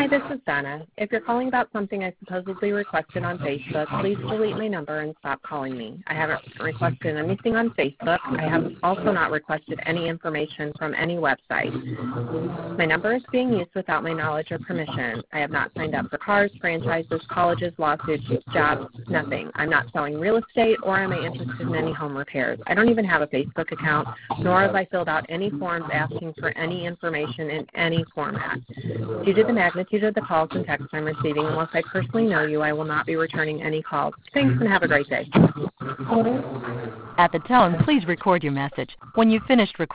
this is Donna. If you're calling about something I supposedly requested on Facebook, please delete my number and stop calling me. I haven't requested anything on Facebook. I have also not requested any information from any website. My number is being used without my knowledge or permission. I have not signed up for cars, franchises, colleges, lawsuits, jobs, nothing. I'm not selling real estate, or am I interested in any home repairs. I don't even have a Facebook account, nor have I filled out any forms asking for any information in any format. Due to the magnitude of the calls and texts I'm receiving, unless I personally know you, I will not be returning any calls. Thanks and have a great day. At the tone, please record your message. When you've finished recording,